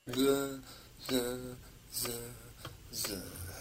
Z, z, z, z.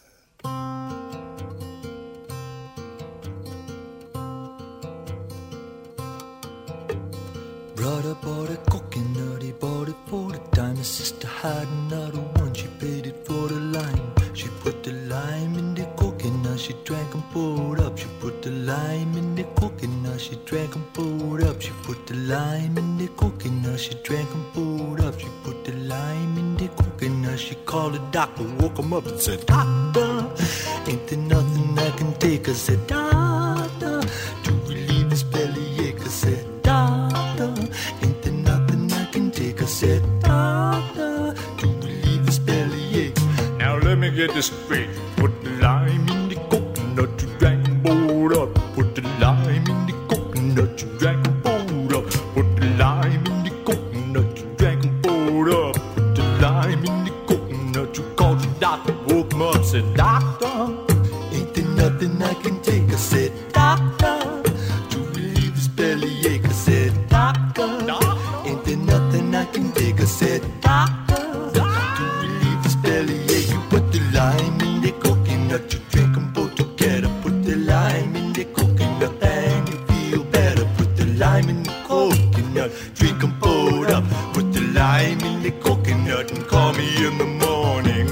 Brother bought a coconut, he bought it for the dime. His sister had another one, she paid it for the lime. She put the lime in the coconut, she drank and poured up. She put the lime in the coconut, she drank and poured up. She put the lime in the coconut, she drank and poured up. She put the lime in the coconut, she called the doctor, woke him up and said, "Doctor, ain't there nothing I can take?" I said, "Doctor, to relieve this bellyache." I said, "Doctor, ain't there nothing I can take?" I said, "Doctor, to relieve this bellyache." Now let me get this straight. Put the lime in the coconut, you drank and poured up. Put the lime in the coconut, you drank and poured up. Put the lime in the coconut, you drank and poured up. Put the lime in the coconut, you called your doctor, woke him up, said, "Doctor, ain't there nothing I can take?" I said, "Doctor, to relieve this bellyache." I said, "Doctor, ain't there nothing I can take?" I said, "Doctor, to relieve this bellyache." You put the lime in the coconut, you drink them both together. Put the lime in the coconut and you feel better. Put the lime in the coconut, drink them both up. Put the lime in the coconut and call me in the morning.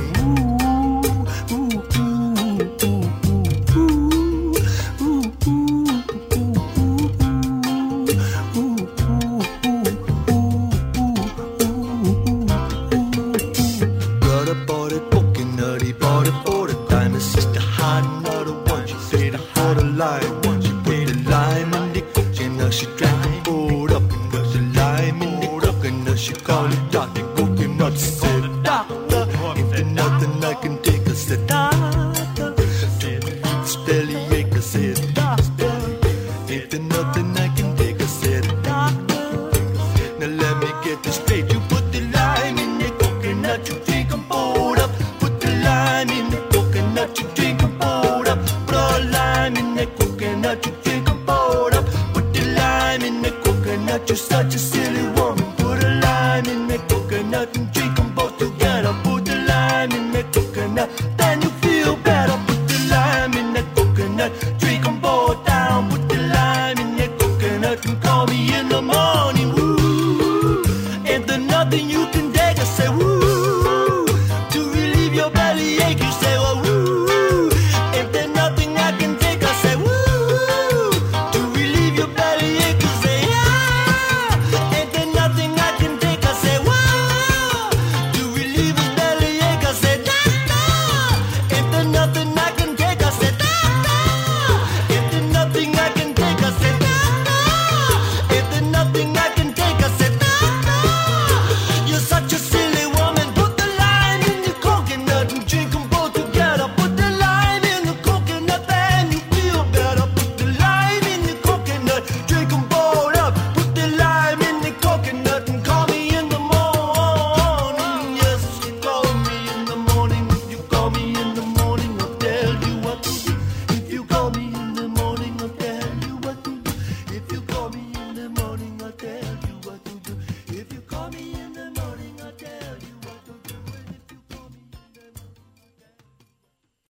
Brother bought a coconut, he bought it for the dime. His sister had another one, she paid for the lime. She put the lime in the coconut, she drank and poured up. And put the lime in the coconut, she called it Dr. Coconut. She said, "Doctor, ain't there nothing I can take?" I said, "Doctor, to relieve this bellyache." I said, "Doctor, ain't there nothing I can take?" I said, "Doctor." Now let me get this straight. You put the lime in the coconut, you drink and pour up. Put the lime in the coconut, you drink and pour up. Put a lime in the coconut, you drink and pour up. Put the lime in the coconut, you're such a silly woman. Put a lime in the coconut and drink